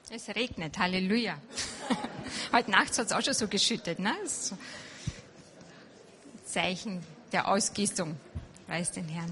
Es regnet, Halleluja. Heute Nacht hat es auch schon so geschüttet, ne? Das ist so Zeichen der Ausgießung, preis den Herrn.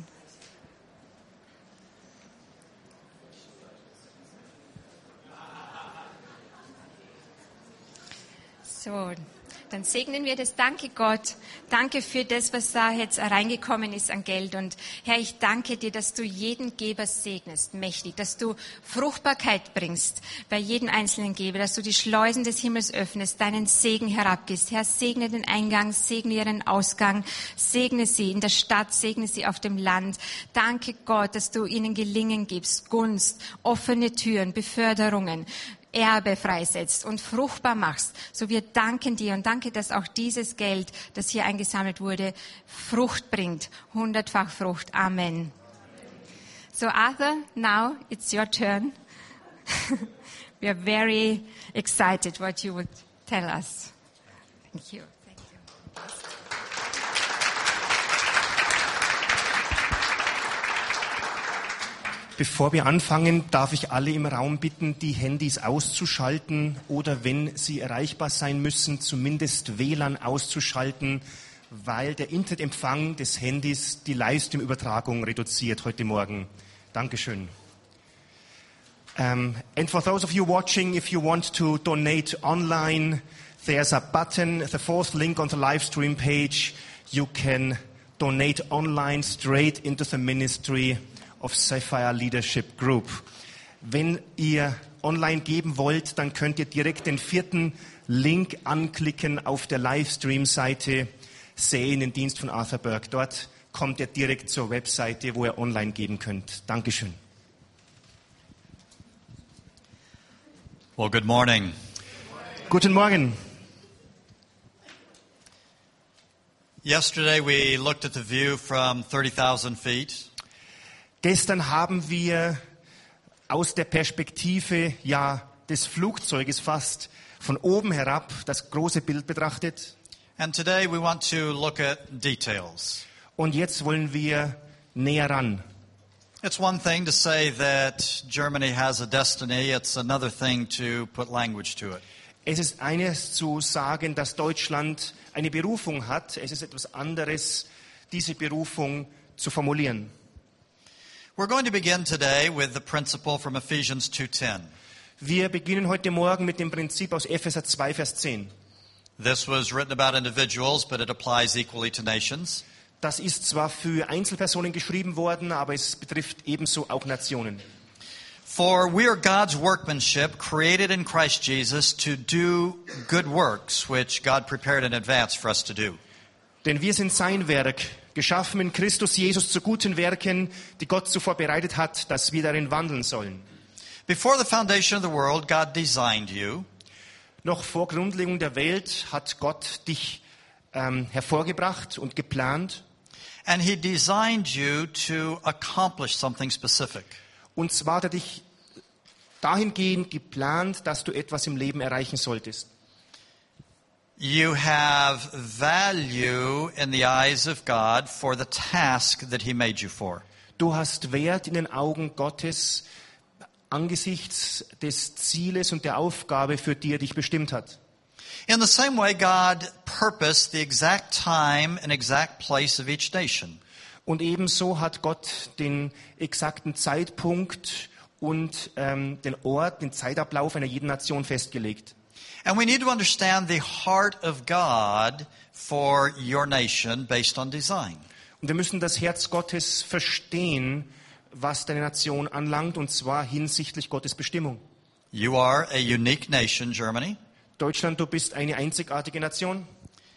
So, dann segnen wir das. Danke Gott. Danke für das, was da jetzt reingekommen ist an Geld. Und Herr, ich danke dir, dass du jeden Geber segnest, mächtig, dass du Fruchtbarkeit bringst bei jedem einzelnen Geber, dass du die Schleusen des Himmels öffnest, deinen Segen herabgibst. Herr, segne den Eingang, segne ihren Ausgang, segne sie in der Stadt, segne sie auf dem Land. Danke Gott, dass du ihnen Gelingen gibst, Gunst, offene Türen, Beförderungen, Erbe freisetzt und fruchtbar machst. So wir danken dir und danke, dass auch dieses Geld, das hier eingesammelt wurde, Frucht bringt. 100-fach Frucht. Amen. So Arthur, now it's your turn. We are very excited what you would tell us. Thank you. Thank you. Bevor wir anfangen, darf ich alle im Raum bitten, die Handys auszuschalten oder wenn sie erreichbar sein müssen, zumindest WLAN auszuschalten, weil der Internetempfang des Handys die Livestream-Übertragung reduziert heute Morgen. Dankeschön. And for those of you watching, if you want to donate online, there's a button, the fourth link on the Livestream page. You can donate online straight into the ministry of Sapphire Leadership Group. Wenn ihr online geben wollt, dann könnt ihr direkt den 4. Link anklicken auf der Livestream-Seite, sehen den Dienst von Arthur Burke. Dort kommt ihr direkt zur Webseite, wo ihr online geben könnt. Dankeschön. Well, good morning. Guten Morgen. Yesterday we looked at the view from 30,000 feet. Gestern haben wir aus der Perspektive des Flugzeuges fast von oben herab das große Bild betrachtet. And today we want to look at details. Und jetzt wollen wir näher ran. It's one thing to say that Germany has a destiny. It's another thing to put language to it. Es ist eines zu sagen, dass Deutschland eine Berufung hat. Es ist etwas anderes, diese Berufung zu formulieren. We're going to begin today with the principle from Ephesians 2:10. Wir beginnen heute Morgen mit dem Prinzip aus Epheser 2, Vers 10. This was written about individuals, but it applies equally to nations. Das ist zwar für Einzelpersonen geschrieben worden, aber es betrifft ebenso auch Nationen. For we are God's workmanship, created in Christ Jesus to do good works, which God prepared in advance for us to do. Denn wir sind sein Werk, geschaffen in Christus Jesus zu guten Werken, die Gott zuvor bereitet hat, dass wir darin wandeln sollen. Before the foundation of the world, God designed you. Noch vor Grundlegung der Welt hat Gott dich hervorgebracht und geplant. And He designed you to accomplish something specific. Und zwar hat er dich dahingehend geplant, dass du etwas im Leben erreichen solltest. You have value in the eyes of God for the task that He made you for. Du hast Wert in den Augen Gottes angesichts des Zieles und der Aufgabe, für die er dich bestimmt hat. In the same way, God purposed the exact time and exact place of each nation. Und ebenso hat Gott den exakten Zeitpunkt und den Ort, den Zeitablauf einer jeden Nation festgelegt. And we need to understand the heart of God for your nation based on design. Und wir müssen das Herz Gottes verstehen, was deine Nation anlangt, und zwar hinsichtlich Gottes Bestimmung. You are a unique nation, Germany. Deutschland, du bist eine einzigartige Nation.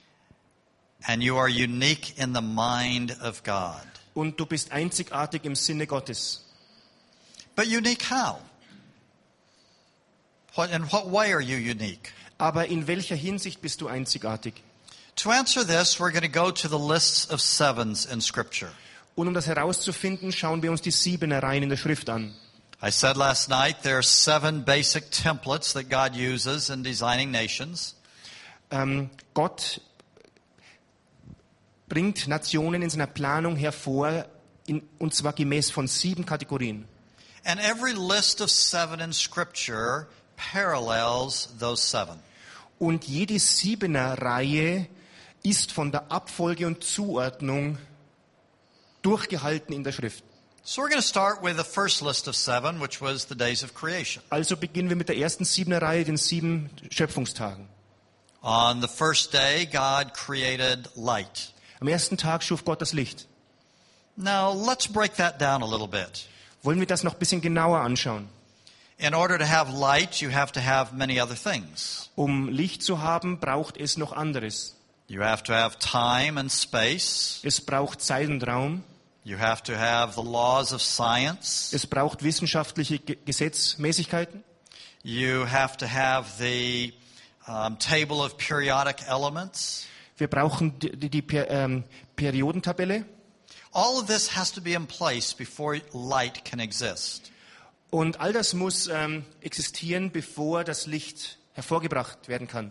And you are unique in the mind of God. Und du bist einzigartig im Sinne Gottes. But unique how? In what way are you unique? Aber in welcher Hinsicht bist du einzigartig? To answer this, we're going to go to the lists of sevens in Scripture. Und um das herauszufinden, schauen wir uns die 7ereien in der Schrift an. I said last night there are 7 basic templates that God uses in designing nations. Gott bringt Nationen in seiner Planung hervor, und zwar gemäß von 7 Kategorien. And every list of 7 in Scripture parallels those 7. Und jede 7er-Reihe ist von der Abfolge und Zuordnung durchgehalten in der Schrift. So we're going to start with the first list of 7, which was the days of creation. Also beginnen wir mit der ersten 7er-Reihe, den 7 Schöpfungstagen. On the first day, God created light. Am ersten Tag schuf Gott das Licht. Now, let's break that down a little bit. Wollen wir das noch ein bisschen genauer anschauen? In order to have light, you have to have many other things. Um Licht zu haben, braucht es noch anderes. You have to have time and space. Es braucht Zeit und Raum. You have to have the laws of science. Es braucht wissenschaftliche Gesetzmäßigkeiten. You have to have the table of periodic elements. Wir brauchen die Periodentabelle. All of this has to be in place before light can exist. Und all das muss existieren, bevor das Licht hervorgebracht werden kann.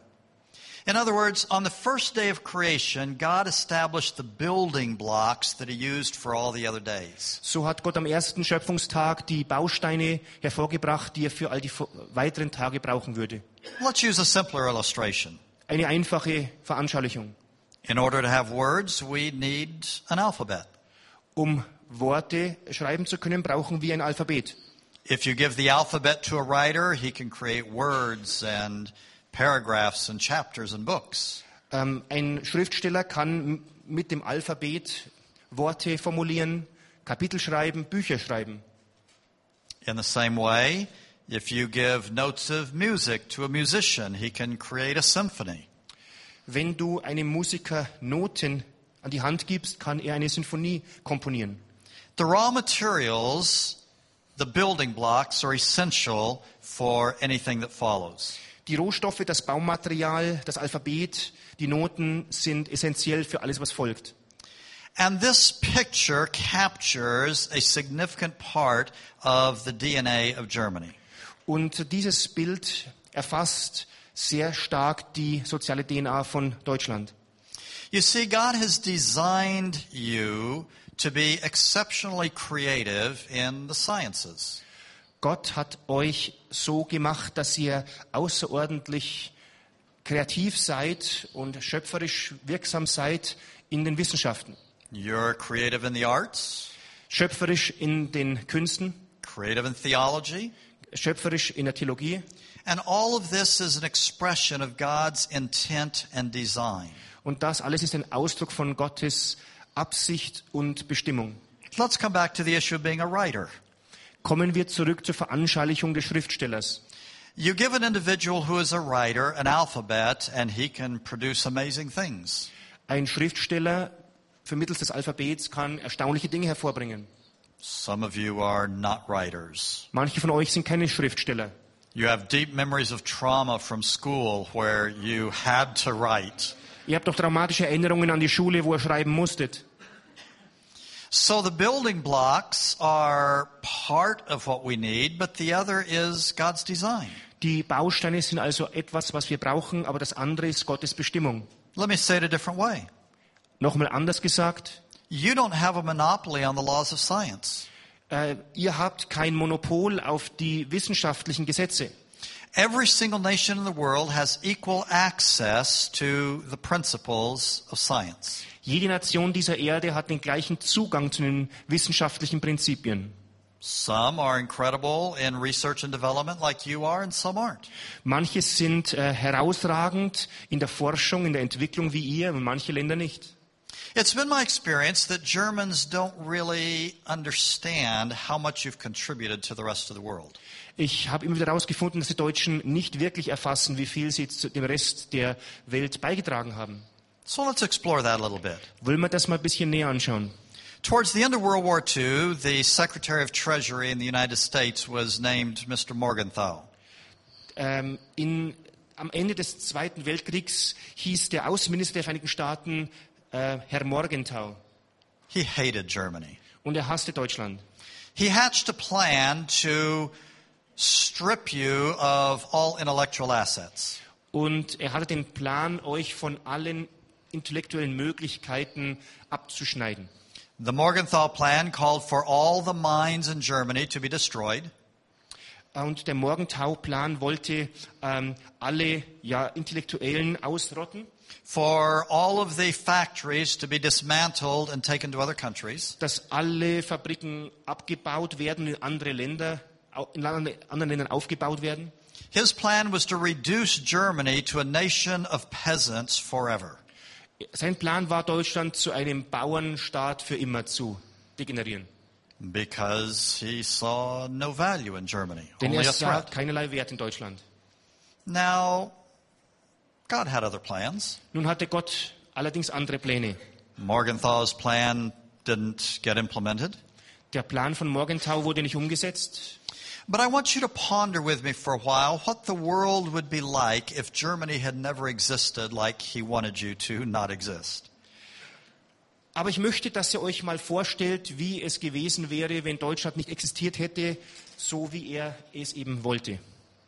In other words, on the first day of creation, God established the building blocks that he used for all the other days. So hat Gott am ersten Schöpfungstag die Bausteine hervorgebracht, die er für all die weiteren Tage brauchen würde. Let's use a simpler illustration. Eine einfache Veranschaulichung. In order to have words, we need an alphabet. Um Worte schreiben zu können, brauchen wir ein Alphabet. If you give the alphabet to a writer, he can create words and paragraphs and chapters and books. Ein Schriftsteller kann mit dem Alphabet Worte formulieren, Kapitel schreiben, Bücher schreiben. In the same way, if you give notes of music to a musician, he can create a symphony. Wenn du einem Musiker Noten an die Hand gibst, kann er eine Sinfonie komponieren. The raw materials, the building blocks, are essential for anything that follows. Die Rohstoffe, das Baumaterial, das Alphabet, die Noten sind essentiell für alles, was folgt. And this picture captures a significant part of the DNA of Germany. Und dieses Bild erfasst sehr stark die soziale DNA von Deutschland. You see, God has designed you to be exceptionally creative in the sciences. Gott hat euch so gemacht, dass ihr außerordentlich kreativ seid und schöpferisch wirksam seid in den Wissenschaften. You're creative in the arts, Schöpferisch in den Künsten, creative in theology, schöpferisch in der Theologie. and all of this is an expression of God's intent and design. Und das alles ist ein Ausdruck von Gottes Absicht und Bestimmung. Let's come back to the issue of being a writer. Kommen wir zurück zur Veranschaulichung des Schriftstellers. You give an individual who is a writer an alphabet and he can produce amazing things. Ein Schriftsteller vermittels des Alphabets kann erstaunliche Dinge hervorbringen. Some of you are not writers. Manche von euch sind keine Schriftsteller. You have deep memories of trauma from school where you had to write. Ihr habt doch traumatische Erinnerungen an die Schule, wo ihr schreiben musstet. So the building blocks are part of what we need, but the other is God's design. Die Bausteine sind also etwas, was wir brauchen, aber das andere ist Gottes Bestimmung. Let me say it a different way. Nochmal anders gesagt, You don't have a monopoly on the laws of science. ihr habt kein Monopol auf die wissenschaftlichen Gesetze. Every single nation in the world has equal access to the principles of science. Jede Nation dieser Erde hat den gleichen Zugang zu den wissenschaftlichen Prinzipien. Some are incredible in research and development like you are, and some aren't. Manche sind herausragend in der Forschung, in der Entwicklung wie ihr, und manche Länder nicht. It's been my experience that Germans don't really understand how much you've contributed to the rest of the world. Ich habe immer wieder herausgefunden, dass die Deutschen nicht wirklich erfassen, wie viel sie zu dem Rest der Welt beigetragen haben. So let's explore that a little bit. Wollen wir das mal ein bisschen näher anschauen? Towards the end of World War II, the Secretary of Treasury in the United States was named Mr. Morgenthau. Am Ende des Zweiten Weltkriegs hieß der Außenminister der Vereinigten Staaten Herr Morgenthau. He hated Germany. Und er hasste Deutschland. He hatched a plan to strip you of all intellectual assets. Und er hatte den Plan, euch von allen intellektuellen Möglichkeiten abzuschneiden. The Morgenthau plan called for all the mines in Germany to be destroyed. Und der Morgenthau-Plan wollte alle Intellektuellen ausrotten, for all of the factories to be dismantled and taken to other countries, dass alle Fabriken abgebaut werden, in andere Länder, in anderen Ländern aufgebaut werden. his plan was to reduce Germany to a nation of peasants forever. Sein Plan war, Deutschland zu einem Bauernstaat für immer zu degenerieren. Because he saw no value in Germany, Denn only er a sah threat. keinerlei Wert in Deutschland. Now, God had other plans. Nun hatte Gott allerdings andere Pläne. Morgenthau's plan didn't get implemented. Der Plan von Morgenthau wurde nicht umgesetzt. But I want you to ponder with me for a while what the world would be like if Germany had never existed like he wanted you to not exist. Aber ich möchte, dass ihr euch mal vorstellt, wie es gewesen wäre, wenn Deutschland nicht existiert hätte, so wie er es eben wollte.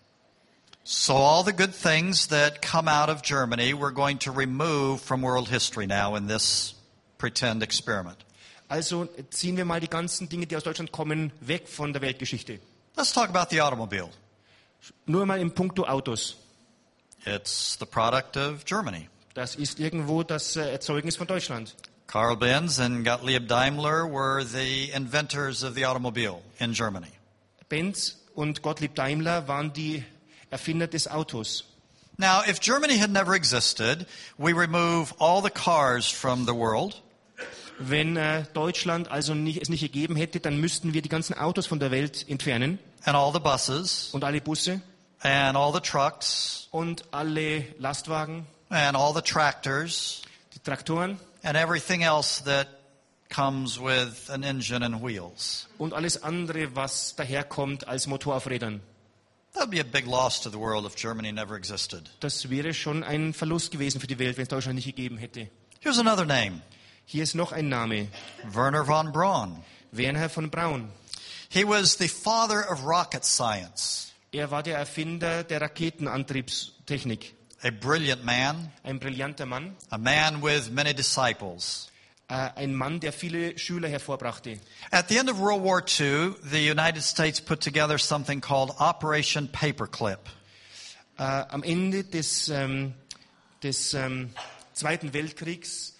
So all the good things that come out of Germany we're going to remove from world history now in this pretend experiment. Also ziehen wir mal die ganzen Dinge, die aus Deutschland kommen, weg von der Weltgeschichte. Let's talk about the automobile. Nur mal im Punkto Autos. It's the product of Germany. Das ist irgendwo das Erzeugnis von Deutschland. Karl Benz and Gottlieb Daimler were the inventors of the automobile in Germany. Benz und Gottlieb Daimler waren die Erfinder des Autos. Now, if Germany had never existed, we remove all the cars from the world. Wenn Deutschland also es nicht gegeben hätte, dann müssten wir die ganzen Autos von der Welt entfernen And all the buses, und alle Busse and all the trucks, und alle Lastwagen, and all the tractors, die Traktoren and everything else that comes with an engine and wheels. und alles andere, was daherkommt als Motor auf Rädern. That would be a big loss to the world if Germany never existed. Das wäre schon ein Verlust gewesen für die Welt, wenn es Deutschland nicht gegeben hätte. Here's another name, Hier ist noch ein Name, Werner von Braun. Wernher von Braun. He was the father of rocket science, Er war der Erfinder der Raketenantriebstechnik. a brilliant man, Ein brillanter Mann, a man with many disciples. ein Mann, der viele Schüler hervorbrachte. At the end of World War II, the United States put together something called Operation Paperclip. Am Ende des Zweiten Weltkriegs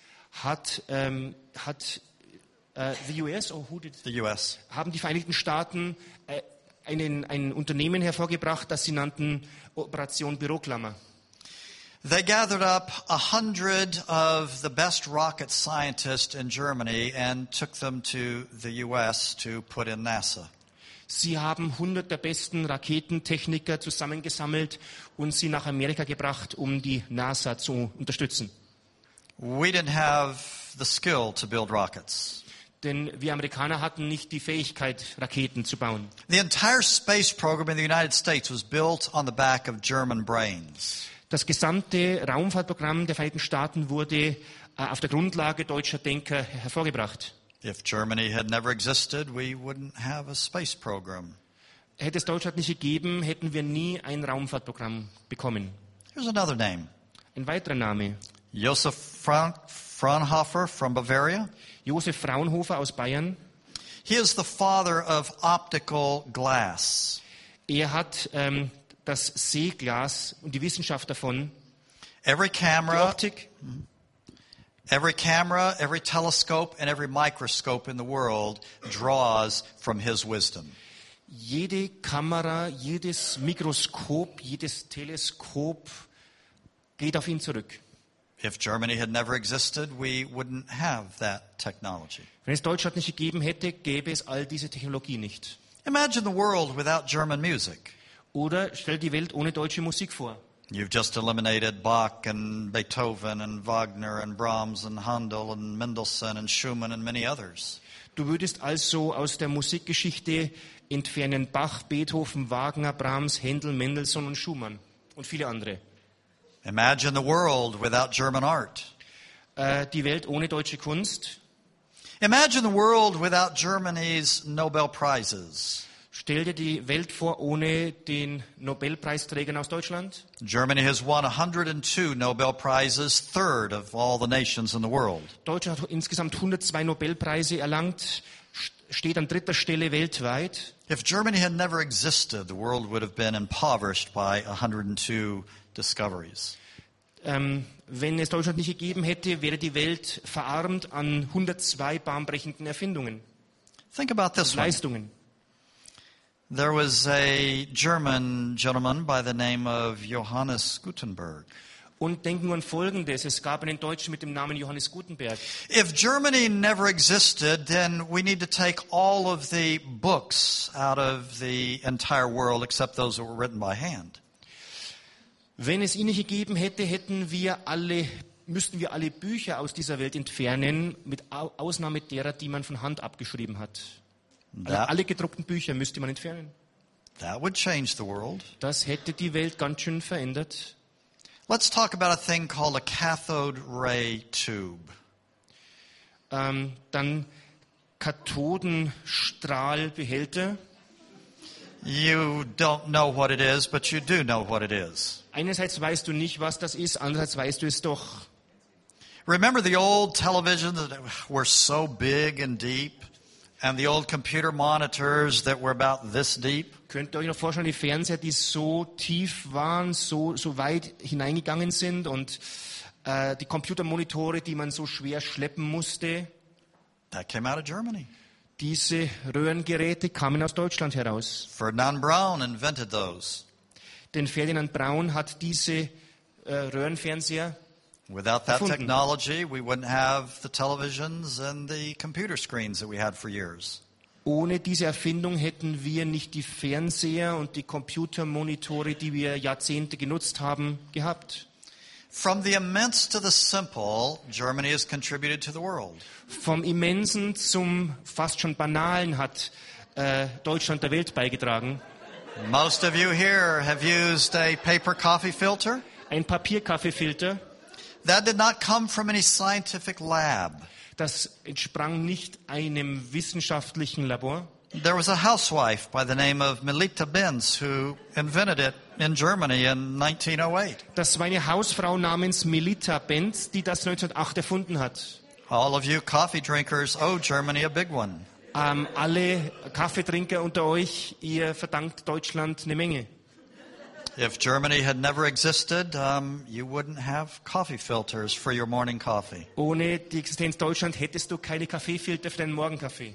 the US, The U.S. haben die Vereinigten Staaten ein Unternehmen hervorgebracht, das sie nannten Operation Büroklammer. They gathered up 100 of the best rocket scientists in Germany and took them to the U.S. to put in NASA. Sie haben 100 der besten Raketentechniker zusammengesammelt und sie nach Amerika gebracht, um die NASA zu unterstützen. We didn't have the skill to build rockets. Denn wir Amerikaner hatten nicht die Fähigkeit, Raketen zu bauen. The entire space program in the United States was built on the back of German brains. Das gesamte Raumfahrtprogramm der Vereinigten Staaten wurde auf der Grundlage deutscher Denker hervorgebracht. If Germany had never existed, we wouldn't have a space program. Hätte es Deutschland nicht gegeben, hätten wir nie ein Raumfahrtprogramm bekommen. Here's another name. Ein weiterer Name, Josef Fraunhofer from Bavaria. Josef Fraunhofer aus Bayern. He is the father of optical glass. Er hat das Sehglas und die Wissenschaft davon, Every die camera, Optik, every telescope, and every microscope in the world draws from his wisdom. jede Kamera, jedes Mikroskop, jedes Teleskop geht auf ihn zurück. If Germany had never existed, we wouldn't have that technology. Wenn es Deutschland nicht gegeben hätte, gäbe es all diese Technologie nicht. Imagine the world without German music. Oder stell die Welt ohne deutsche Musik vor. You've just eliminated Bach and Beethoven and Wagner and Brahms and Handel and Mendelssohn and Schumann and many others. Du würdest also aus der Musikgeschichte entfernen Bach, Beethoven, Wagner, Brahms, Händel, Mendelssohn und Schumann und viele andere. Imagine the world without German art. Die Welt ohne deutsche Kunst. Imagine the world without Germany's Nobel Prizes. Stell dir die Welt vor ohne den Nobelpreisträgern aus Deutschland. Germany has won 102 Nobel Prizes, third of all the nations in the world. Deutschland hat insgesamt 102 Nobelpreise erlangt, steht an dritter Stelle weltweit. If Germany had never existed, the world would have been impoverished by 102 discoveries. Wenn es Deutschland nicht gegeben hätte, wäre die Welt verarmt an 102 bahnbrechenden Erfindungen, Think about this one. Leistungen. There was a German gentleman by the name of Johannes Gutenberg. Und denken wir an Folgendes. Es gab einen Deutschen mit dem Namen Johannes Gutenberg. If Germany never existed, then we need to take all of the books out of the entire world except those that were written by hand. Wenn es ihn nicht gegeben hätte, müssten wir alle Bücher aus dieser Welt entfernen, mit Ausnahme derer, die man von Hand abgeschrieben hat. Alle gedruckten Bücher müsste man entfernen. That would change the world. Das hätte die Welt ganz schön verändert. Let's talk about a thing called a cathode ray tube. Dann Kathodenstrahlbehälter. You don't know what it is, but you do know what it is. Einerseits weißt du nicht, was das ist, andererseits weißt du es doch. Remember the old televisions that were so big and deep, and the old computer monitors that were about this deep? Könnt ihr euch noch vorstellen, die Fernseher, die so tief waren, so weit hineingegangen sind und die Computermonitore, die man so schwer schleppen musste? That came out of Germany. Diese Röhrengeräte kamen aus Deutschland heraus. Ferdinand Braun invented those. Denn Ferdinand Braun hat diese Röhrenfernseher Without that erfunden. technology, we wouldn't have the televisions and the computer screens that we had for years. Ohne diese Erfindung hätten wir nicht die Fernseher und die Computermonitore, die wir Jahrzehnte genutzt haben, gehabt. From the immense to the simple, Germany has contributed to the world. Vom Immensen zum fast schon Banalen hat Deutschland der Welt beigetragen. Most of you here have used a paper coffee filter. Ein Papierkaffeefilter, That did not come from any scientific lab. das entsprang nicht einem wissenschaftlichen Labor. There was a housewife by the name of Melita Benz who invented it in Germany in 1908. Das war eine Hausfrau namens Melita Benz, die das 1908 erfunden hat. All of you coffee drinkers owe Germany a big one. Alle Kaffeetrinker unter euch, ihr verdankt Deutschland eine Menge. If Germany had never existed, you wouldn't have coffee filters for your morning coffee. Ohne die Existenz Deutschlands hättest du keine Kaffeefilter für deinen Morgenkaffee.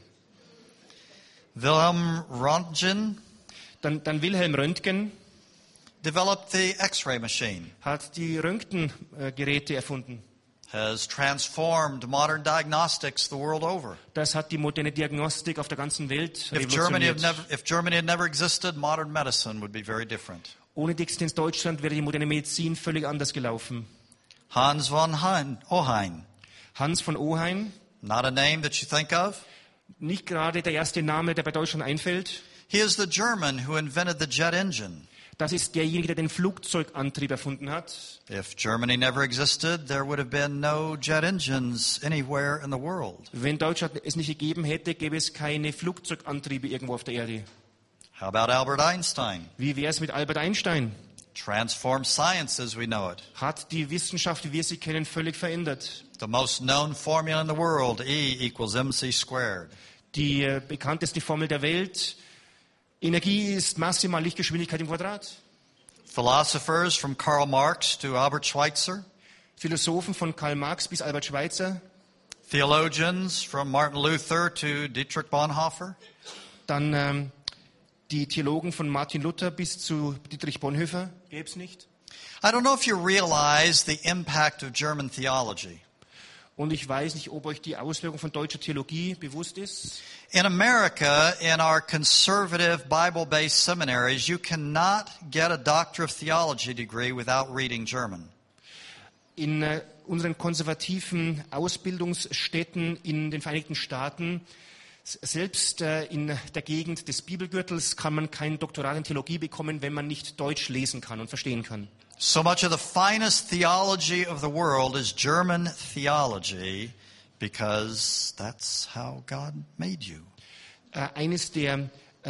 Wilhelm Röntgen Dann Wilhelm Röntgen developed the X-ray machine, hat die Röntgengeräte erfunden. has transformed modern diagnostics the world over. Das hat die moderne Diagnostik auf der ganzen Welt If Germany revolutioniert. had never existed, modern medicine would be very different. Ohne die Existenz Deutschland wäre die moderne Medizin völlig anders gelaufen. Hans von Ohain, Hans von Ohain, not a name that you think of. nicht gerade der erste Name, der bei Deutschland einfällt. He is the German who invented the jet engine. Das ist derjenige, der den Flugzeugantrieb erfunden hat. If Germany never existed, there would have been no jet engines anywhere in the world. Wenn Deutschland es nicht gegeben hätte, gäbe es keine Flugzeugantriebe irgendwo auf der Erde. How about Albert Einstein? Wie wäre es mit Albert Einstein? Transformed science as we know it. Hat die Wissenschaft, wie wir sie kennen, völlig verändert. The most known formula in the world, E equals mc squared. Die bekannteste Formel der Welt, Energie ist Masse mal Lichtgeschwindigkeit im Quadrat. Philosophers from Karl Marx to Albert Schweitzer. Philosophen von Karl Marx bis Albert Schweitzer. Theologians from Martin Luther to Dietrich Bonhoeffer. Dann die Theologen von Martin Luther bis zu Dietrich Bonhoeffer. Gäbe es nicht. I don't know if you realize the impact of German theology. Und ich weiß nicht, ob euch die Auswirkung von deutscher Theologie bewusst ist. In America, in our conservative Bible-based seminaries, you cannot get a Doctor of Theology degree without reading German. In unseren konservativen Ausbildungsstätten in den Vereinigten Staaten, selbst in der Gegend des Bibelgürtels, kann man kein Doktorat in Theologie bekommen, wenn man nicht Deutsch lesen kann und verstehen kann. So much of the finest theology of the world is German theology because that's how God made you. Eines der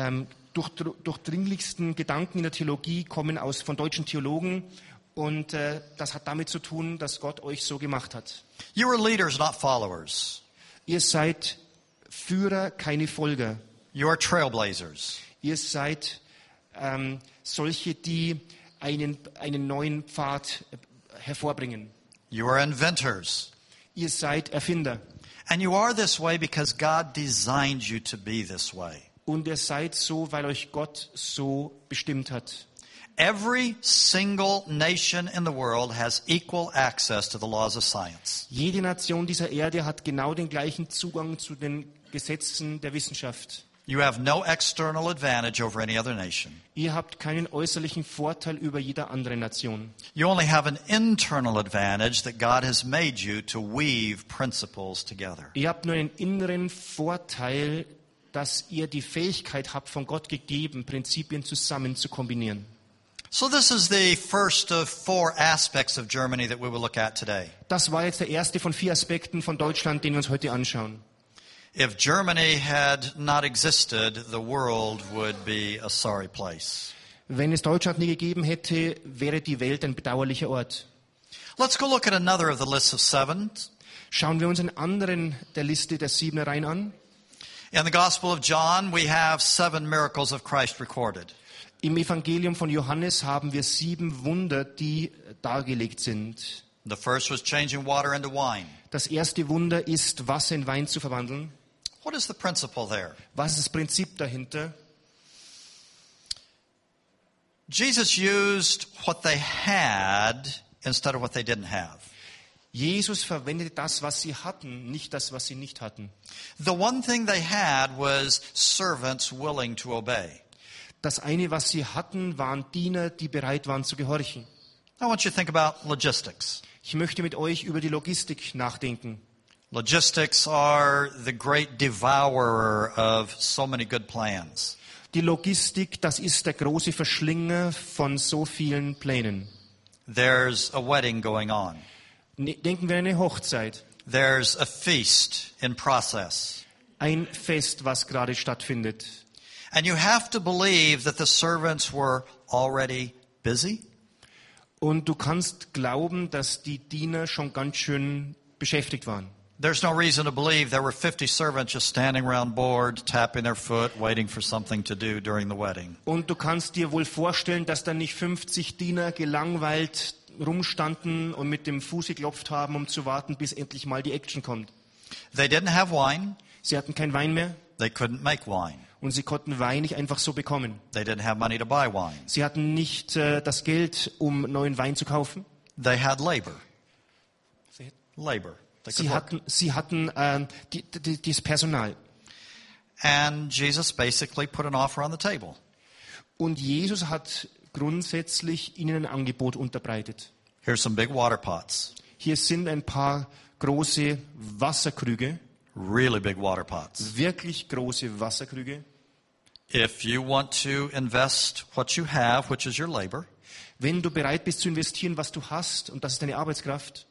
durchdringlichsten Gedanken in der Theologie kommen von deutschen Theologen und das hat damit zu tun, dass Gott euch so gemacht hat. You are leaders, not followers. Ihr seid Führer, keine Folger. You are trailblazers. Ihr seid solche, die einen neuen Pfad hervorbringen. You are inventors. Ihr seid Erfinder. And you are this way because God designed you to be this way. Und ihr seid so, weil euch Gott so bestimmt hat. Every single nation in the world has equal access to the laws of science. Jede Nation dieser Erde hat genau den gleichen Zugang zu den Gesetzen der Wissenschaft. You have no external advantage over any other nation. Ihr habt keinen äußerlichen Vorteil über jede andere Nation. You only have an internal advantage that God has made you to weave principles together. Ihr habt nur einen inneren Vorteil, dass ihr die Fähigkeit habt, von Gott gegeben, Prinzipien zusammen zu kombinieren. So this is the first of 4 aspects of Germany that we will look at today. Das war jetzt der erste von 4 Aspekten von Deutschland, den wir uns heute anschauen. If Germany had not existed, the world would be a sorry place. Wenn es Deutschland nie gegeben hätte, wäre die Welt ein bedauerlicher Ort. Let's go look at another of the lists of 7. Schauen wir uns einen anderen der Liste der 7 Reihen an. In the Gospel of John, we have 7 miracles of Christ recorded. Im Evangelium von Johannes haben wir 7 Wunder, die dargelegt sind. The first was changing water into wine. Das erste Wunder ist, Wasser in Wein zu verwandeln. What is the principle there? Was ist das Prinzip dahinter? Jesus used what they had instead of what they didn't have. Jesus verwendete das, was sie hatten, nicht das, was sie nicht hatten. The one thing they had was servants willing to obey. Das eine, was sie hatten, waren Diener, die bereit waren zu gehorchen. I want you to think about logistics. Ich möchte mit euch über die Logistik nachdenken. Logistics are the great devourer of so many good plans. Die Logistik, das ist der große Verschlinger von so vielen Plänen. There's a wedding going on. Denken wir an eine Hochzeit. There's a feast in process. Ein Fest, was gerade stattfindet. And you have to believe that the servants were already busy. Und du kannst glauben, dass die Diener schon ganz schön beschäftigt waren. There's no reason to believe there were 50 servants just standing around bored, tapping their foot, waiting for something to do during the wedding. Und du kannst dir wohl vorstellen, dass da nicht 50 Diener gelangweilt rumstanden und mit dem Fuß geklopft haben, um zu warten, bis endlich mal die Action kommt. They didn't have wine. Sie hatten keinen Wein mehr They couldn't make wine. und sie konnten Wein nicht einfach so bekommen. They didn't have money to buy wine. Sie hatten nicht das Geld, um neuen Wein zu kaufen. They had labor. Labor. They could work. Sie hatten das Personal. And Jesus basically put an offer on the table. Und Jesus hat grundsätzlich ihnen ein Angebot unterbreitet. Here's some big water pots. Hier sind ein paar große Wasserkrüge, Really big water pots. wirklich große Wasserkrüge. If you want to invest what you have, which is your labor, Wenn du bereit bist zu investieren, was du hast, und das ist deine Arbeitskraft,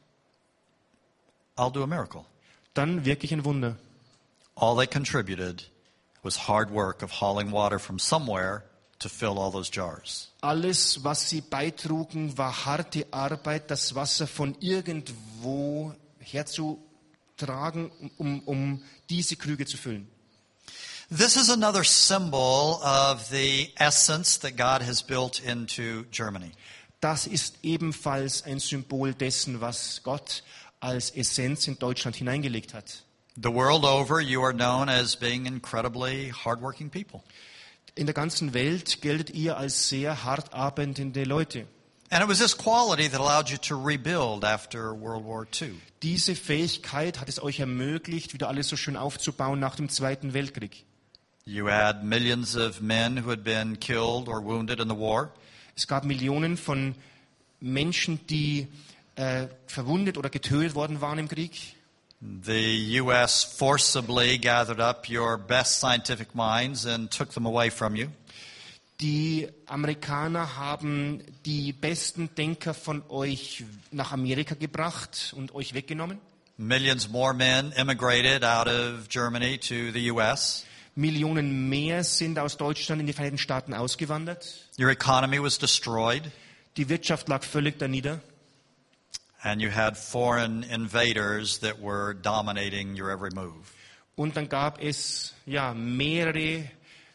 I'll do a miracle. dann wirklich ein Wunder. All they contributed was hard work of hauling water from somewhere to fill all those jars. Alles, was sie beitrugen, war harte Arbeit, das Wasser von irgendwo herzutragen, um diese Krüge zu füllen. This is another symbol of the essence that God has built into Germany. Das ist ebenfalls ein Symbol dessen, was Gott als Essenz in Deutschland hineingelegt hat. The world over, you are known as being incredibly hardworking people. In der ganzen Welt geltet ihr als sehr hart arbeitende Leute. And it was this quality that allowed you to rebuild after World War II. Diese Fähigkeit hat es euch ermöglicht, wieder alles so schön aufzubauen nach dem Zweiten Weltkrieg. You had millions of men who had been killed or wounded in the war. Es gab Millionen von Menschen, die verwundet oder getötet worden waren im Krieg. The U.S. forcibly gathered up your best scientific minds and took them away from you. Die Amerikaner haben die besten Denker von euch nach Amerika gebracht und euch weggenommen. Millions more men immigrated out of Germany to the U.S. Millionen mehr sind aus Deutschland in die Vereinigten Staaten ausgewandert. Your economy was destroyed. Die Wirtschaft lag völlig danieder. And you had foreign invaders that were dominating your every move. Und dann gab es mehrere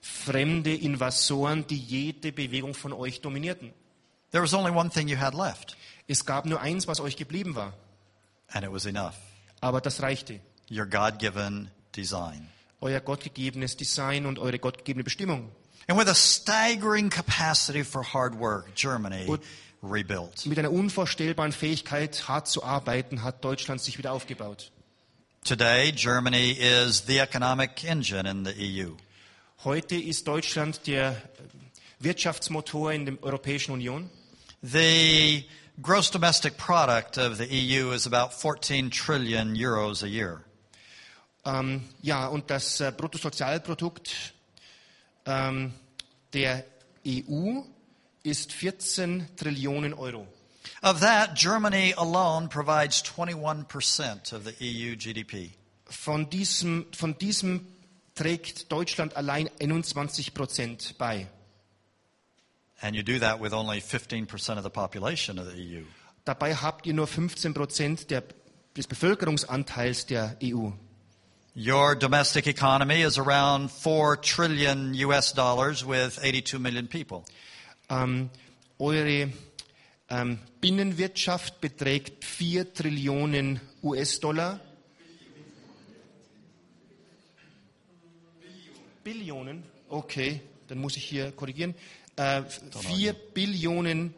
fremde Invasoren, die jede Bewegung von euch dominierten. There was only one thing you had left, Es gab nur eins, was euch geblieben war. and it was enough. Aber das reichte. Your God-given design. Euer gottgegebenes Design und eure gottgegebene Bestimmung. And with a staggering capacity for hard work, Germany Und- rebuilt. Mit einer unvorstellbaren Fähigkeit, hart zu arbeiten, hat Deutschland sich wieder aufgebaut. Today, Germany is the economic engine in the EU. Heute ist Deutschland der Wirtschaftsmotor in der Europäischen Union. The gross domestic product of the EU is about 14 trillion euros a year. Und das Bruttosozialprodukt der EU ist 14 Trillionen Euro. Of that, Germany alone provides 21% of the EU GDP. Von diesem trägt Deutschland allein 21% bei. And you do that with only 15% of the population of the EU. Dabei habt ihr nur 15% des Bevölkerungsanteils der EU. Your domestic economy is around 4 trillion US dollars with 82 million people. Eure Binnenwirtschaft beträgt 4 Trillionen US-Dollar. Billionen? Okay, dann muss ich hier korrigieren. 4 Billionen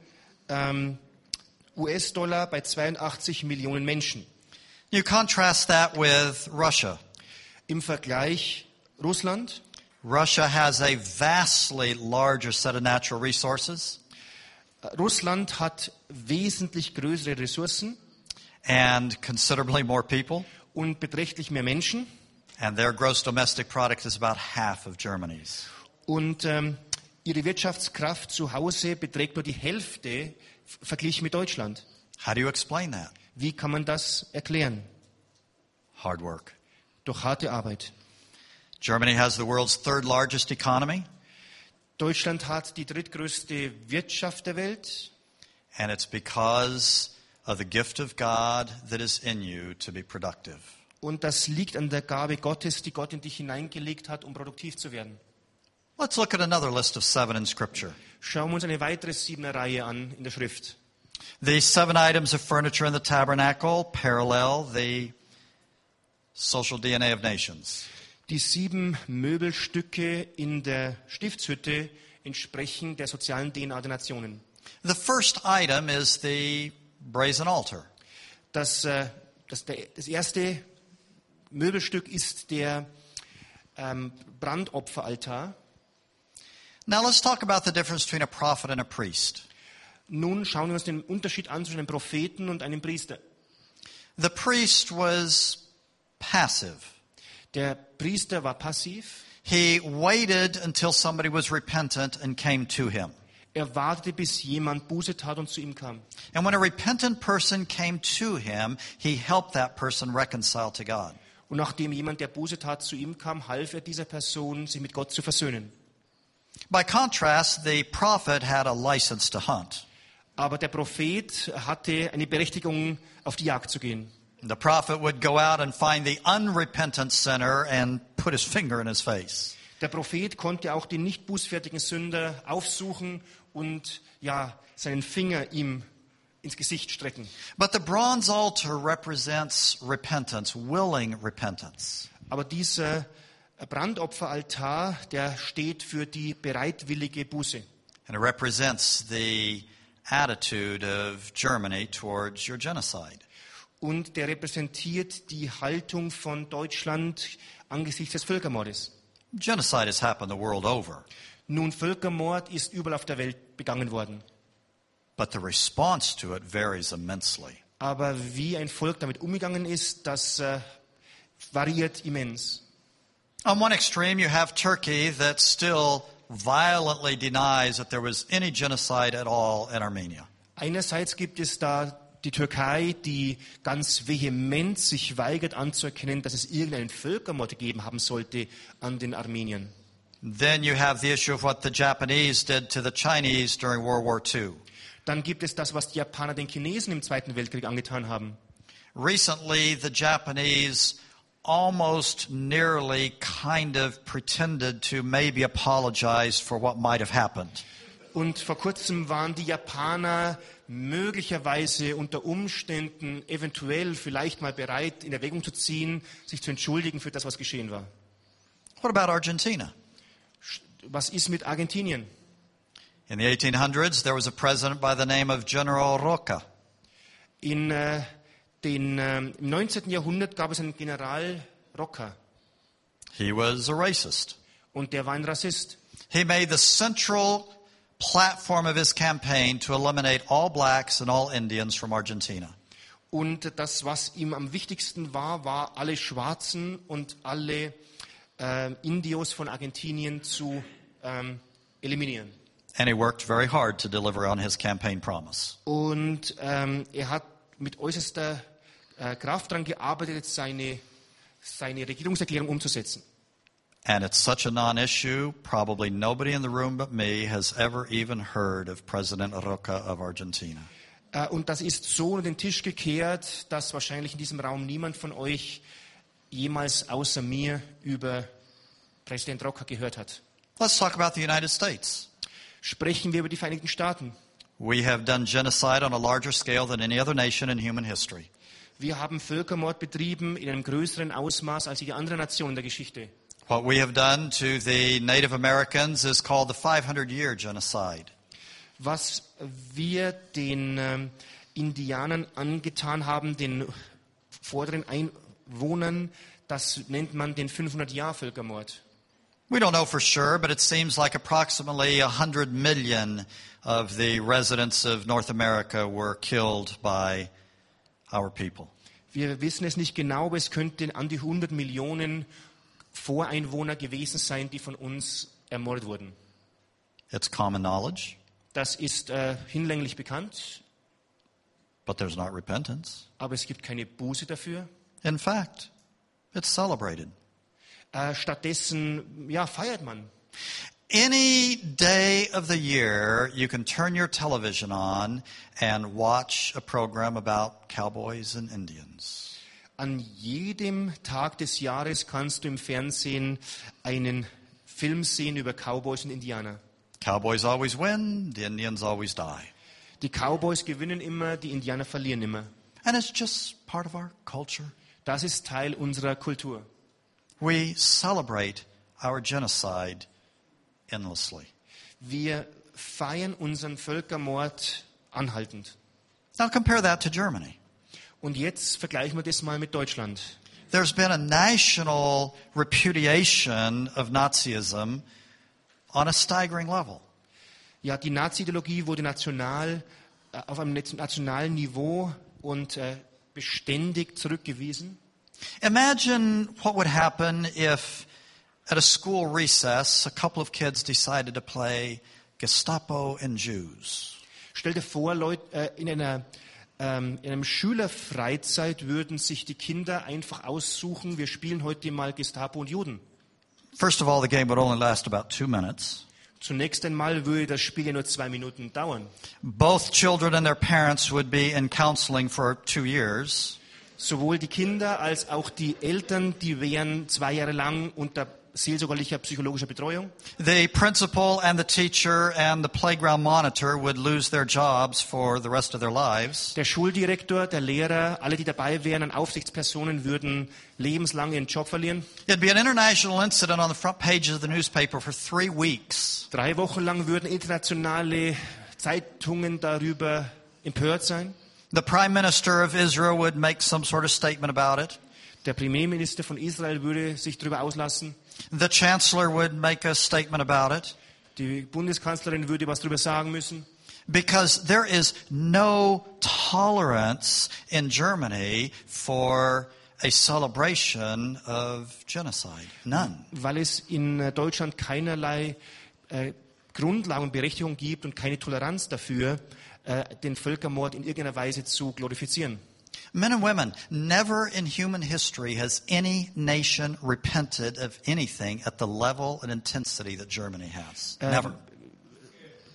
US-Dollar bei 82 Millionen Menschen. You contrast that with Russia. Im Vergleich Russland. Russia has a vastly larger set of natural resources Russland hat wesentlich größere Ressourcen and considerably more people, und beträchtlich mehr Menschen. and their gross domestic product is about half of Germany's. Und ihre Wirtschaftskraft zu Hause beträgt nur die Hälfte verglichen mit Deutschland. How do you explain that? Wie kann man das erklären? Hard work. Durch harte Arbeit. Germany has the world's third largest economy, Deutschland hat die drittgrößte Wirtschaft der Welt. and it's because of the gift of God that is in you to be productive. Und das liegt an der Gabe Gottes, die Gott in dich hineingelegt hat, um produktiv zu werden. Let's look at another list of 7 in Scripture. Schauen wir uns eine weitere 7er Reihe an in der Schrift. The 7 items of furniture in the tabernacle parallel the social DNA of nations. Die 7 Möbelstücke in der Stiftshütte entsprechen der sozialen DNA der Nationen. The first item is the brazen altar. Das erste Möbelstück ist der Brandopferaltar. Now let's talk about the difference between a prophet and a priest. Nun schauen wir uns den Unterschied an zwischen einem Propheten und einem Priester. The priest was passive. Der Priester war passiv. He waited until somebody was repentant and came to him. Er wartete, bis jemand Buße tat und zu ihm kam. And when a repentant person came to him, he helped that person reconcile to God. Und nachdem jemand, der Buße tat, zu ihm kam, half er dieser Person, sich mit Gott zu versöhnen. By contrast, the prophet had a license to hunt. Aber der Prophet hatte eine Berechtigung, auf die Jagd zu gehen. The prophet would go out and find the unrepentant sinner and put his finger in his face. Der Prophet konnte auch den nicht bußfertigen Sünder aufsuchen und seinen Finger ihm ins Gesicht strecken. But the bronze altar represents repentance, willing repentance. Aber dieser Brandopferaltar, der steht für die bereitwillige Buße. And it represents the attitude of Germany towards your genocide. Und der repräsentiert die Haltung von Deutschland angesichts des Völkermordes. Genocide has happened the world over. Nun, Völkermord ist überall auf der Welt begangen worden. But the response to it varies immensely. Aber wie ein Volk damit umgegangen ist, das variiert immens. On one extreme, you have Turkey that still violently denies that there was any genocide at all in Armenia. Einerseits gibt es da die Türkei, die ganz vehement sich weigert anzuerkennen, dass es irgendeinen Völkermord gegeben haben sollte an den Armeniern. Then you have the issue of what the Japanese did to the Chinese during World War II. Dann gibt es das, was die Japaner den Chinesen im Zweiten Weltkrieg angetan haben. Recently, the Japanese almost nearly kind of pretended to maybe apologize for what might have happened. Und vor kurzem waren die Japaner möglicherweise unter Umständen eventuell vielleicht mal bereit, in Erwägung zu ziehen, sich zu entschuldigen für das, was geschehen war. What about Argentina? Was ist mit Argentinien? In the 1800s, there was a president by the name of General Roca. Im 19. Jahrhundert gab es einen General Roca He was a racist. und der war ein Rassist. He made the central platform of his campaign to eliminate all blacks and all Indians from Argentina. Und das, was ihm am wichtigsten war, war alle Schwarzen und alle Indios von Argentinien zu eliminieren. And he worked very hard to deliver on his campaign promise. Und er hat mit äußerster Kraft daran gearbeitet, seine Regierungserklärung umzusetzen. And it's such a non-issue, probably nobody in the room but me has ever even heard of President Roca of Argentina. Und das ist so unter den Tisch gekehrt, dass wahrscheinlich in diesem Raum niemand von euch jemals außer mir über Präsident Roca gehört hat. Let's talk about the United States. Sprechen wir über die Vereinigten Staaten. We have done genocide on a larger scale than any other nation in human history. Wir haben Völkermord betrieben in einem größeren Ausmaß als jede andere Nation in der Geschichte. What we have done to the Native Americans is called the 500-year genocide. Was wir den Indianern angetan haben, den vorderen Einwohnern, das nennt man den 500-Jahr-Völkermord. We don't know for sure, but it seems like approximately 100 million of the residents of North America were killed by our people. Wir wissen es nicht genau, aber es könnten an die 100 Millionen Voreinwohner gewesen sein, die von uns ermordet wurden. It's common knowledge, Das ist hinlänglich bekannt, but there's not repentance. aber es gibt keine Buße dafür. In fact, it's celebrated. Stattdessen feiert man. Any day of the year, you can turn your television on and watch a program about cowboys and Indians. An jedem Tag des Jahres kannst du im Fernsehen einen Film sehen über Cowboys und Indianer. Cowboys always win, the Indians always die. Die Cowboys gewinnen immer, die Indianer verlieren immer. And it's just part of our culture. Das ist Teil unserer Kultur. We celebrate our genocide endlessly. Wir feiern unseren Völkermord anhaltend. Now compare that to Germany. Und jetzt vergleichen wir das mal mit Deutschland. There's been a national repudiation of Nazism on a staggering level. Ja, die Nazi-Ideologie wurde auf einem nationalen Niveau und beständig zurückgewiesen. Imagine what would happen if at a school recess a couple of kids decided to play Gestapo and Jews. Stell dir vor, Leute, in einem Schülerfreizeit würden sich die Kinder einfach aussuchen, wir spielen heute mal Gestapo und Juden. First of all, the game would only last about 2 minutes. Zunächst einmal würde das Spiel ja nur 2 Minuten dauern. Both children and their parents would be in counseling for 2 years. Sowohl die Kinder als auch die Eltern, die wären 2 Jahre lang unter seelsorgerlicher psychologischer Betreuung. The principal and the teacher and the playground monitor would lose their jobs for the rest of their lives. Der Schuldirektor, der Lehrer, alle, die dabei wären, an Aufsichtspersonen, würden lebenslang ihren Job verlieren. It'd be an international incident on the front pages of the newspaper for 3 weeks. 3 Wochen lang würden internationale Zeitungen darüber empört sein. The prime minister of Israel would make some sort of statement about it. Der Premierminister von Israel würde sich darüber auslassen. The chancellor would make a statement about it. Die Bundeskanzlerin würde was darüber sagen müssen. Because there is no tolerance in Germany for a celebration of genocide. None. Weil es in Deutschland keinerlei Grundlagen und Berechtigung gibt und keine Toleranz dafür, den Völkermord in irgendeiner Weise zu glorifizieren. Men and women, never in human history has any nation repented of anything at the level and intensity that Germany has. Never.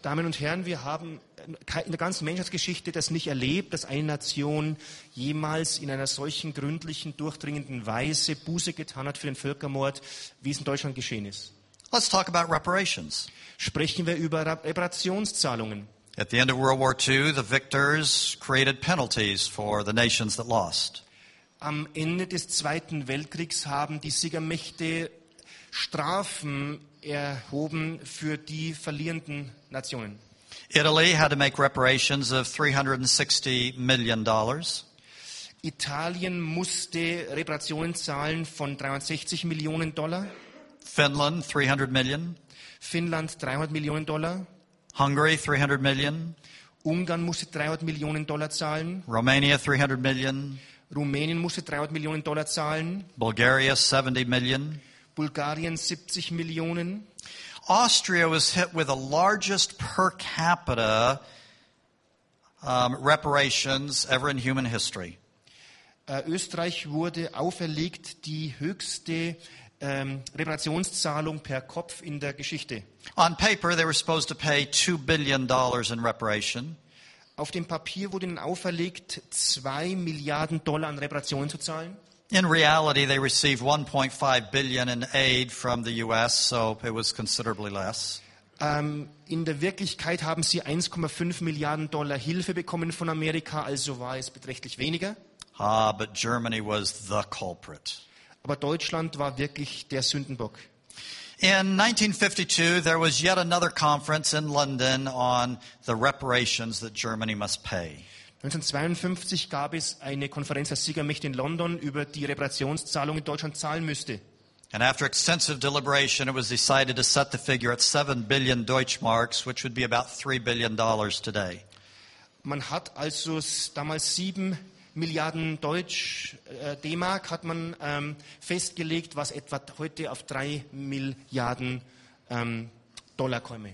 Damen und Herren, wir haben in der ganzen Menschheitsgeschichte das nicht erlebt, dass eine Nation jemals in einer solchen gründlichen, durchdringenden Weise Buße getan hat für den Völkermord, wie es in Deutschland geschehen ist. Let's talk about reparations. Sprechen wir über Reparationszahlungen. At the end of World War II, the victors created penalties for the nations that lost. Am Ende des Zweiten Weltkriegs haben die Siegermächte Strafen erhoben für die verlierenden Nationen. Italy had to make reparations of $360 million. Italien musste Reparationen zahlen von 360 Millionen Dollar. Finland, 300 million. Finnland 300 Millionen Dollar. Hungary, 300 million. Ungarn musste 300 Millionen Dollar zahlen. Romania, 300 million. Rumänien musste 300 Millionen Dollar zahlen. Bulgaria, 70 million. Bulgarien 70 Millionen. Austria was hit with the largest per capita reparations ever in human history. Österreich wurde auferlegt die höchste Reparationszahlung per Kopf in der Geschichte. On paper, they were supposed to pay $2 billion in reparation. Auf dem Papier wurde ihnen auferlegt, 2 Milliarden Dollar an Reparationen zu zahlen. In reality, they received 1.5 billion in aid from the U.S., so it was considerably less. In der Wirklichkeit haben sie 1,5 Milliarden Dollar Hilfe bekommen von Amerika, also war es beträchtlich weniger. But Germany was the culprit. Aber Deutschland war wirklich der Sündenbock. In 1952, there was yet another conference in London on the reparations that Germany must pay. 1952 gab es eine Konferenz der Siegermächte in London über die Reparationszahlungen, die Deutschland zahlen müsste. And after extensive deliberation, it was decided to set the figure at 7 billion Deutschmarks, which would be about $3 billion today. Man hat also damals 7 Milliarden D-Mark hat man festgelegt, was etwa heute auf 3 Milliarden Dollar komme.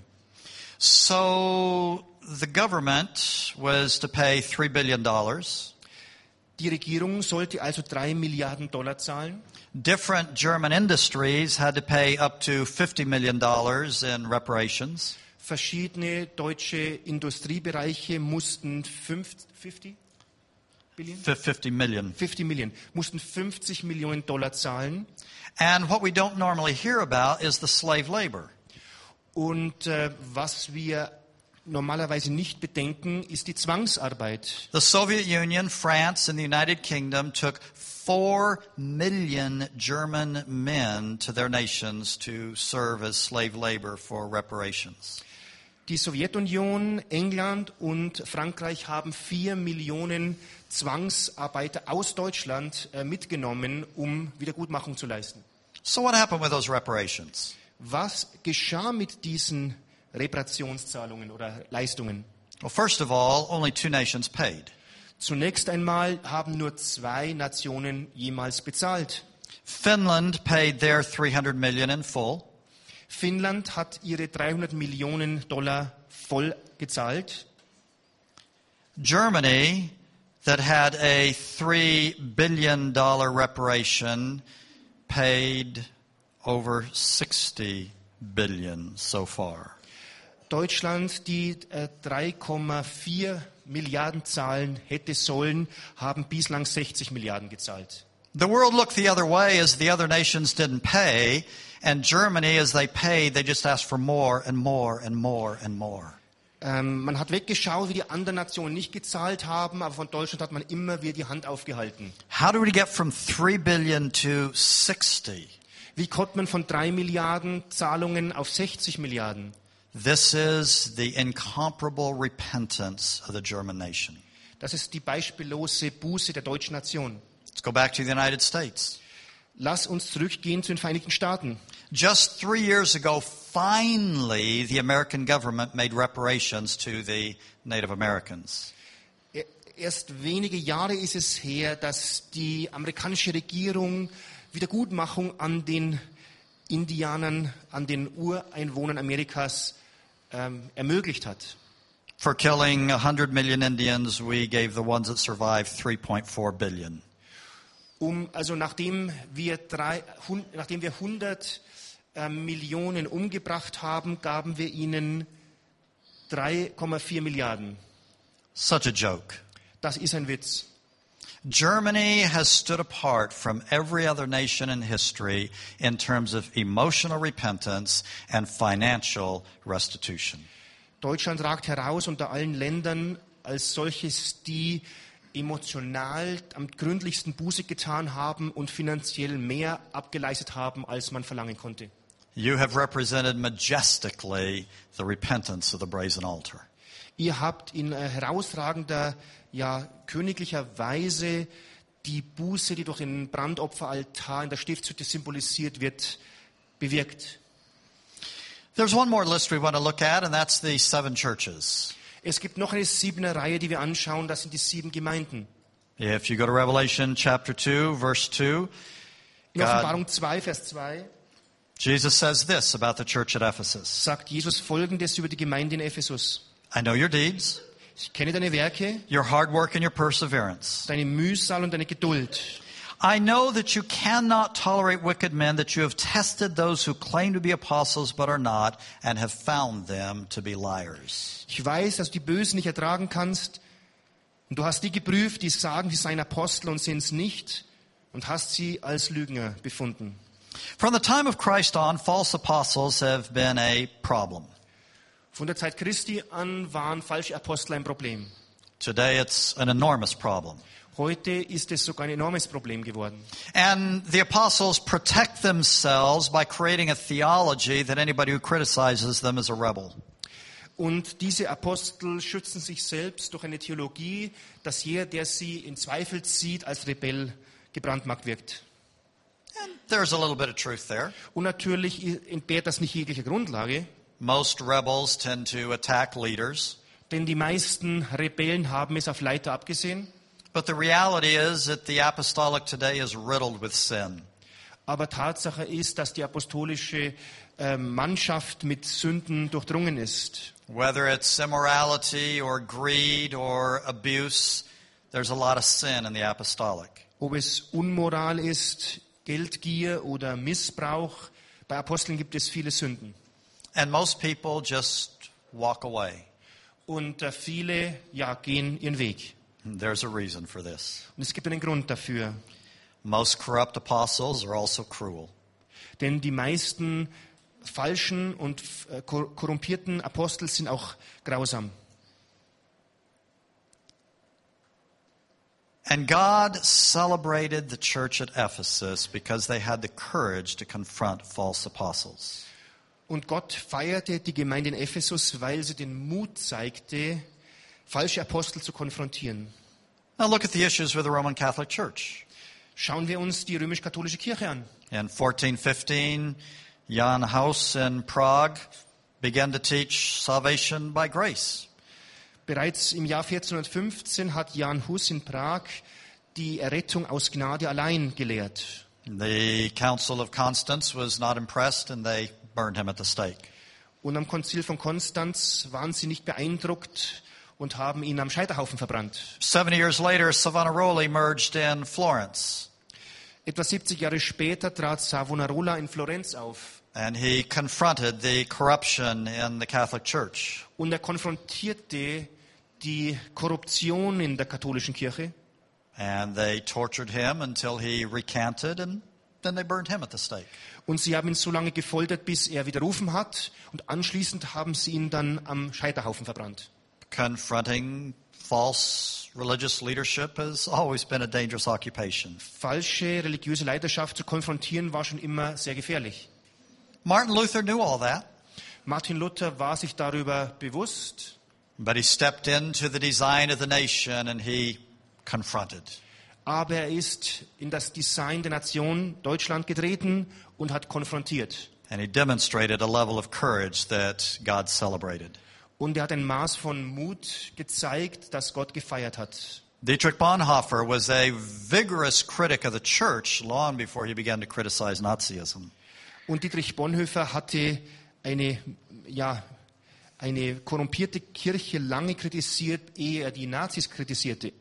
So the government was to pay $3 billion. Die Regierung sollte also 3 Milliarden Dollar zahlen. Different German industries had to pay up to $50 million in reparations. Verschiedene deutsche Industriebereiche mussten 50 Millionen, mussten 50 Millionen Dollar zahlen. And what we don't normally hear about is the slave labor. Und was wir normalerweise nicht bedenken, ist die Zwangsarbeit. The Soviet Union, France, and the United Kingdom took 4 million German men to their nations to serve as slave labor for reparations. Die Sowjetunion, England und Frankreich haben 4 Millionen Zwangsarbeiter aus Deutschland mitgenommen, um Wiedergutmachung zu leisten. So what happened with those reparations? Was geschah mit diesen Reparationszahlungen oder Leistungen? Well, first of all, only 2 nations paid. Zunächst einmal haben nur 2 Nationen jemals bezahlt. Finland paid their 300 million in full. Finnland hat ihre 300 Millionen Dollar voll gezahlt. Germany, that had a $3 billion reparation, paid over 60 billion so far. Deutschland, die 3,4 Milliarden zahlen hätte sollen, haben bislang 60 Milliarden gezahlt. The world looked the other way as the other nations didn't pay, and Germany, as they paid, they just asked for more and more and more and more. Man hat weggeschaut, wie die anderen Nationen nicht gezahlt haben, aber von Deutschland hat man immer wieder die Hand aufgehalten. How do we get from 3 billion to 60? Wie kommt man von 3 Milliarden Zahlungen auf 60 Milliarden? This is the incomparable repentance of the German nation. Das ist die beispiellose Buße der deutschen Nation. Let's go back to the United States. Lass uns zurückgehen zu den Vereinigten Staaten. Just 3 years ago, finally, the American government made reparations to the Native Americans. Erst wenige Jahre ist es her, dass die amerikanische Regierung Wiedergutmachung an den Indianern, an den Ureinwohnern Amerikas ermöglicht hat. For killing 100 million Indians, we gave the ones that survived 3.4 billion. Also nachdem wir 100 Millionen umgebracht haben, gaben wir ihnen 3,4 Milliarden. Such a joke. Das ist ein Witz. Germany has stood apart from every other nation in history in terms of emotional repentance and financial restitution. Deutschland ragt heraus unter allen Ländern als solches, die emotional am gründlichsten Buße getan haben und finanziell mehr abgeleistet haben, als man verlangen konnte. You have represented majestically the repentance of the brazen altar. Ihr habt in herausragender, königlicher Weise die Buße, die durch den Brandopferaltar in der Stiftshütte symbolisiert wird, bewirkt. There's one more list we want to look at, and that's the 7 churches. Es gibt noch eine 7er Reihe, die wir anschauen, das sind die 7 Gemeinden. If you go to Revelation chapter 2, verse 2, In Offenbarung 2, Vers 2 Jesus says this about the church at Ephesus. sagt Jesus Folgendes über die Gemeinde in Ephesus. I know your deeds, Ich kenne deine Werke, your hard work and your perseverance. deine Mühsal und deine Geduld. I know that you cannot tolerate wicked men, that you have tested those who claim to be apostles but are not, and have found them to be liars. Ich weiß, dass du die Bösen nicht ertragen kannst. Und du hast die geprüft, die sagen, sie seien Apostel und sind es nicht, und hast sie als Lügner befunden. From the time of Christ on, false apostles have been a problem. Von der Zeit Christi an waren falsche Apostel ein Problem. Today it's an enormous problem. Heute ist es sogar ein enormes Problem geworden. And the apostles protect themselves by creating a theology that anybody who criticizes them is a rebel. Und diese Apostel schützen sich selbst durch eine Theologie, dass jeder, der sie in Zweifel zieht, als Rebell gebrandmarkt wirkt. And there's a little bit of truth there. Und natürlich entbehrt das nicht jeglicher Grundlage, Most rebels tend to attack leaders. denn die meisten Rebellen haben es auf Leiter abgesehen. But the reality is that the apostolic today is riddled with sin. Aber Tatsache ist, dass die apostolische Mannschaft mit Sünden durchdrungen ist. Whether it's immorality or greed or abuse, there's a lot of sin in the apostolic. Ob es Unmoral ist, Geldgier oder Missbrauch, bei Aposteln gibt es viele Sünden. And most people just walk away. Und viele, gehen ihren Weg. There's a reason for this. Und es gibt einen Grund dafür. Most corrupt apostles are also cruel. Denn die meisten falschen und korrumpierten Apostel sind auch grausam. And God celebrated the church at Ephesus because they had the courage to confront false apostles. Und Gott feierte die Gemeinde in Ephesus, weil sie den Mut zeigte, falsche Apostel zu konfrontieren. Now look at the issues with the Roman Catholic Church. Schauen wir uns die römisch-katholische Kirche an. In 1415, Jan Hus in Prague began to teach salvation by grace. Bereits im Jahr 1415 hat Jan Hus in Prag die Errettung aus Gnade allein gelehrt. The Council of Constance was not impressed and they burned him at the stake. Und am Konzil von Konstanz waren sie nicht beeindruckt und haben ihn am Scheiterhaufen verbrannt. 70 years later, Savonarola emerged in Florence. Etwa 70 Jahre später trat Savonarola in Florenz auf. And he confronted the corruption in the Catholic Church. Und er konfrontierte die Korruption in der katholischen Kirche. And they tortured him until he recanted, and then they burned him at the stake. Und sie haben ihn so lange gefoltert, bis er widerrufen hat. Und anschließend haben sie ihn dann am Scheiterhaufen verbrannt. Confronting false religious leadership has always been a dangerous occupation. Falsche religiöse Leiterschaft zu konfrontieren war schon immer sehr gefährlich. Martin Luther knew all that, Martin Luther war sich darüber bewusst, but he stepped into the design of the nation and he confronted. aber er ist in das Design der Nation Deutschland getreten und hat konfrontiert. And he demonstrated a level of courage that God celebrated. Und er hat ein Maß von Mut gezeigt, das Gott gefeiert hat. Dietrich Bonhoeffer was a vigorous critic of the church long before he began to criticize Nazism. Und Dietrich Bonhoeffer hatte eine korrumpierte Kirche lange kritisiert, ehe er die Nazis kritisierte.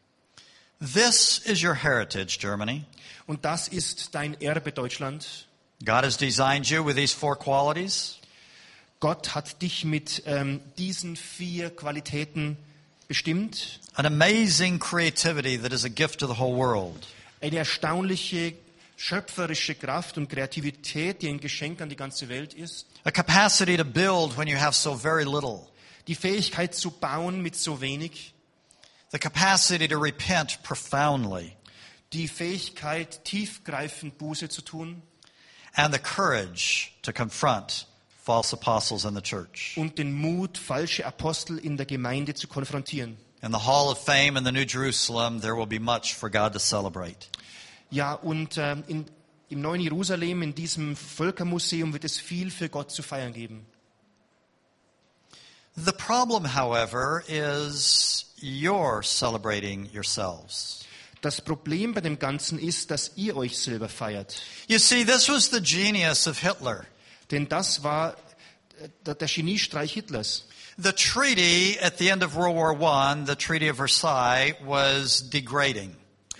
This is your heritage, Germany. Und das ist dein Erbe, Deutschland. God has designed you with these 4 qualities. Gott hat dich mit diesen 4 Qualitäten bestimmt. An amazing creativity that is a gift to the whole world. Eine erstaunliche schöpferische Kraft und Kreativität, die ein Geschenk an die ganze Welt ist. A capacity to build when you have so very little. Die Fähigkeit zu bauen mit so wenig. The capacity to repent profoundly. Die Fähigkeit, tiefgreifend Buße zu tun. And the courage to confront false apostles in the church. Und den Mut, falsche Apostel in der Gemeinde zu konfrontieren. In the Hall of Fame in the New Jerusalem, there will be much for God to celebrate. Ja, und im neuen Jerusalem, in diesem Völkermuseum, wird es viel für Gott zu feiern geben. The problem, however, is you're celebrating yourselves. Das Problem bei dem Ganzen ist, dass ihr euch selber feiert. You see, this was the genius of Hitler. Denn das war der Geniestreich Hitlers. The treaty at the end of World War I, the Treaty of Versailles, was degrading.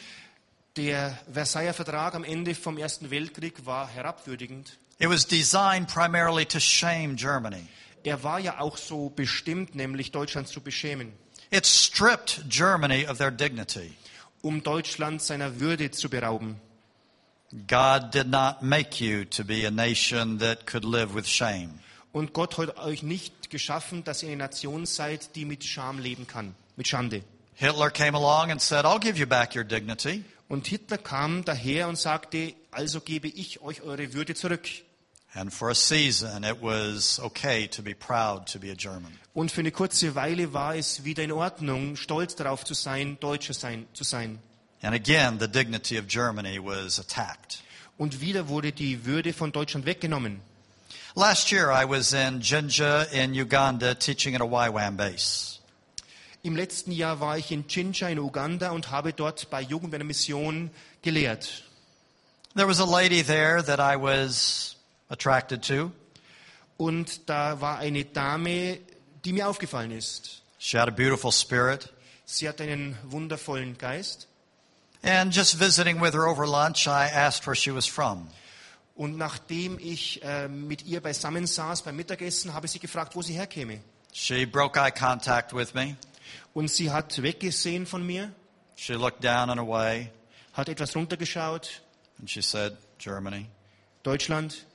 Der Versailler Vertrag am Ende vom Ersten Weltkrieg war herabwürdigend. It was designed primarily to shame Germany. Er war ja auch so bestimmt, nämlich Deutschland zu beschämen, It stripped Germany of their dignity. um Deutschland seiner Würde zu berauben. God did not make you to be a nation that could live with shame. Und Gott hat euch nicht geschaffen, dass ihr eine Nation seid, die mit Scham leben kann, mit Schande. Hitler came along and said, I'll give you back your dignity. Und Hitler kam daher und sagte, also gebe ich euch eure Würde zurück. And for a season, it was okay to be proud to be a German. Und für eine kurze Weile war es wieder in Ordnung, stolz darauf zu sein, Deutscher zu sein. And again, the dignity of Germany was attacked. Und wieder wurde die Würde von Deutschland weggenommen. Last year, I was in Jinja in Uganda teaching at a YWAM base. Im letzten Jahr war ich in Jinja in Uganda und habe dort bei Jugend einer Mission gelehrt. There was a lady there that I was attracted to. Und da war eine Dame, die mir aufgefallen ist. She had a beautiful spirit. Sie hat einen wundervollen Geist. And just visiting with her over lunch, I asked where she was from. Und nachdem ich mit ihr beisammen saß beim Mittagessen, habe ich sie gefragt, wo sie herkäme. She broke eye contact with me. Und sie hat weggesehen von mir, She looked down and away, hat etwas runtergeschaut. and she said, Germany. Deutschland.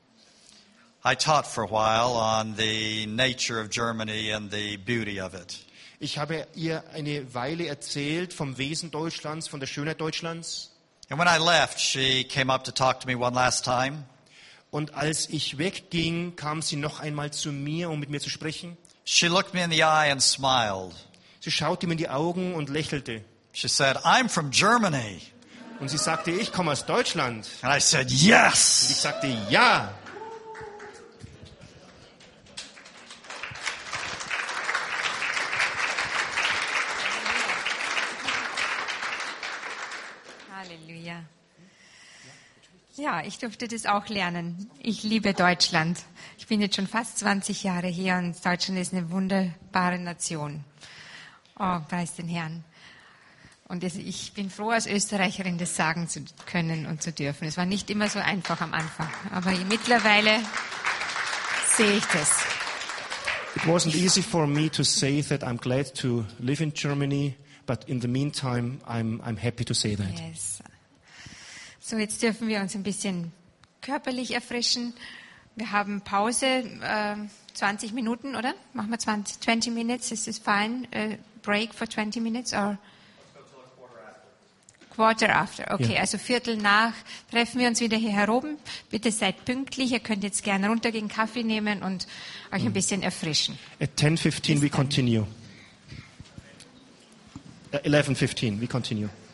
I taught for a while on the nature of Germany and the beauty of it. Ich habe ihr eine Weile erzählt vom Wesen Deutschlands, von der Schönheit Deutschlands. And when I left, she came up to talk to me one last time. Und als ich wegging, kam sie noch einmal zu mir, um mit mir zu sprechen. She looked me in the eye and smiled. Sie schaute mir in die Augen und lächelte. She said, I'm from Germany. Und sie sagte, ich komme aus Deutschland. And I said, Und ich yes. sagte, ja. Halleluja. Ja, ich durfte das auch lernen. Ich liebe Deutschland. Ich bin jetzt schon fast 20 Jahre hier und Deutschland ist eine wunderbare Nation. Oh, preis den Herrn. Und ich bin froh, als Österreicherin das sagen zu können und zu dürfen. Es war nicht immer so einfach am Anfang, aber mittlerweile sehe ich das. It wasn't easy for me to say that I'm glad to live in Germany, but in the meantime, I'm happy to say that. Yes. So, jetzt dürfen wir uns ein bisschen körperlich erfrischen. Wir haben Pause, 20 Minuten, oder? Machen wir 20 minutes, is this fine? Break for 20 minutes or? Quarter after, okay, Ja. also Viertel nach treffen wir uns wieder hier heroben. Bitte seid pünktlich, ihr könnt jetzt gerne runtergehen, Kaffee nehmen und euch ein bisschen erfrischen. At 10:15 we continue. 11:15 we continue.